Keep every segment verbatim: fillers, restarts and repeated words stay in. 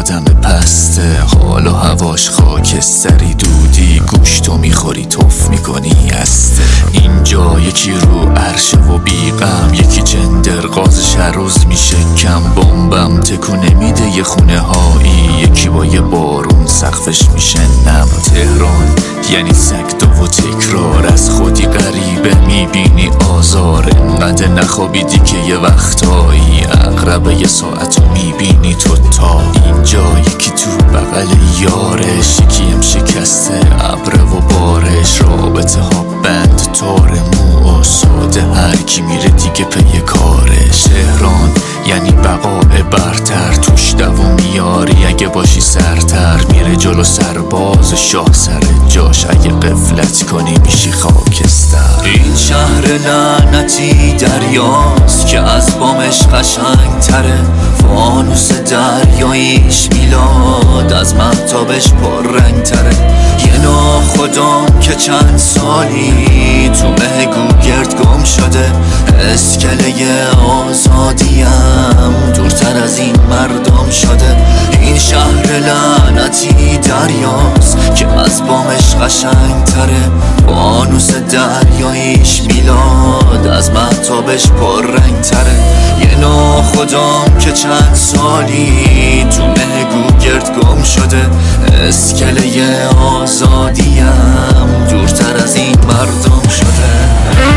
آدم پسته، حال و هواش خاکستری، دودی گوشتو میخوری توف میکنی هسته. اینجا یکی رو عرشه و بیغم، یکی جندر غازش هر روز میشه کم، بمبم تکونه میده یه خونه هایی، یکی با یه بارون سقفش میشه نم. تهران یعنی سکتا و تکرار، از خودی غریبه میبینی آزار، انقدر نخوابیدی که یه وقتایی اقربه یه ساعت رو میبینی تو تا. اینجا یکی تو بغل یارش، یکی هم شکسته ابره و بارش، رابطه ها بند تار مو و ساده، هر کی میره دیگه پی کارش. تهران یعنی بقاء برتر، توش دووم میاری اگه باشی سرتر، میره جلو سرباز شاه سر جاش، اگه قفلت کنی میشی خاکستر. این شهر لعنتی دریاست که از بامش قشنگ تره، فانوس دریاییش میلاد از مهتابش پررنگ تره. یه ناخدام که چند سالی تو مه گوگرد گم شده، اسکله آزادیم دورتر از این مردم شده. این شهر لعنتی دریاست که از بامش قشنگ تره، فانوس دریاییش میلاد از مهتابش پررنگ تره. یه ناخدام که چند سالی تو مه گوگرد گم شده، اسکله آزادیم دورتر از این مردم شده.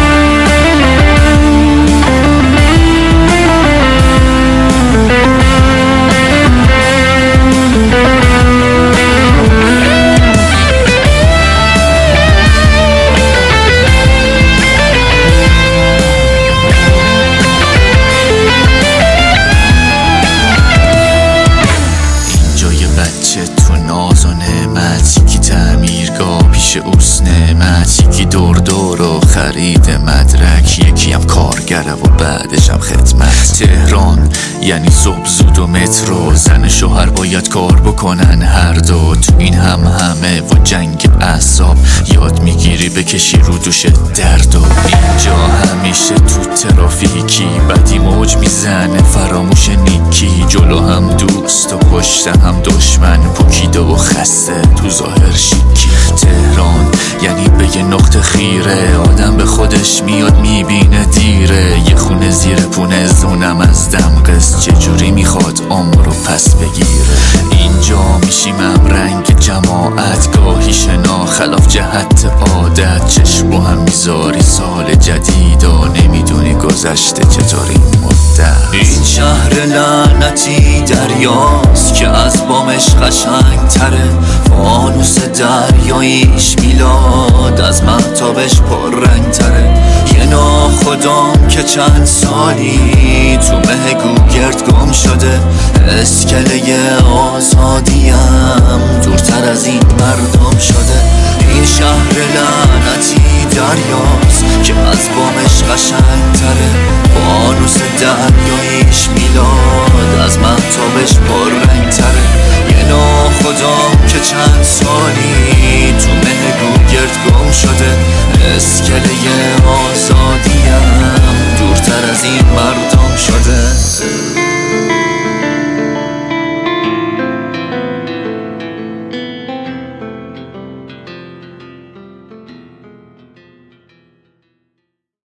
اوست نعمت، یکی دور دور و خرید مدرک، یکی هم کارگره و بعدش هم خدمت. تهران یعنی صبح زود و مترو، زن شوهر باید کار بکنن هر دو، تو این هم همه و جنگ اعصاب، یاد میگیری بکشی رو دوش درد. و اینجا همیشه تو ترافیکی، بدی موج میزنه فراموش نیکی، جلو هم دوست و پشت هم دشمن، پوکیده و خسته تو ظاهر شیکی. تهران یعنی به یه نقطه خیره، آدم به خودش میاد میبینه دیره، یه خونه زیر پونه زونم از دم قصد، چجوری میخواد عمر رو پس بگیره. اینجا میشیم هم رنگ جماعت، گاهی شنا خلاف جهت عادت، چشم رو هم میذاری سال جدید و نمیدونی گذشته چطوری مدت. این شهر لعنتی دریاست که از بامش قشنگ تره، فانوس دریاییش میلاد از مهتابش پررنگ تره. یه ناخدام که چند سالی تو مه گوگرد گم شده، اسکله آزادیم دورتر از این مردم شده. این شهر لعنتی دریاست که از بامش قشنگ تره، فانوس دریاییش میلاد از مهتابش پررنگ تره. یه ناخدام که چند سالی تو مه گوگرد گم شده، اسکله آزادیم دورتر از این